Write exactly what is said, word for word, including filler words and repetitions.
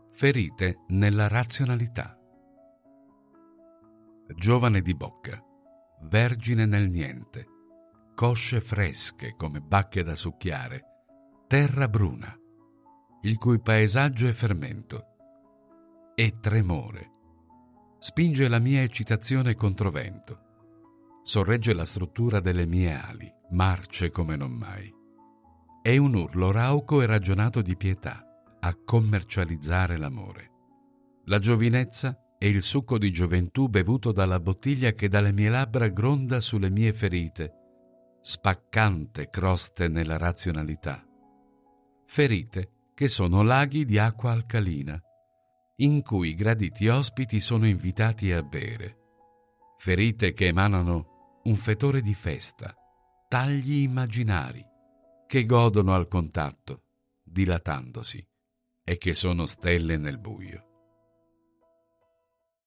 Ferite nella razionalità. Giovane di bocca, vergine nel niente, cosce fresche come bacche da succhiare, terra bruna, il cui paesaggio è fermento, e tremore. Spinge la mia eccitazione controvento, sorregge la struttura delle mie ali, marce come non mai. È un urlo rauco e ragionato di pietà a commercializzare l'amore. La giovinezza è il succo di gioventù bevuto dalla bottiglia che dalle mie labbra gronda sulle mie ferite, spaccante croste nella razionalità. Ferite che sono laghi di acqua alcalina, in cui graditi ospiti sono invitati a bere. Ferite che emanano un fetore di festa, tagli immaginari, che godono al contatto, dilatandosi, e che sono stelle nel buio.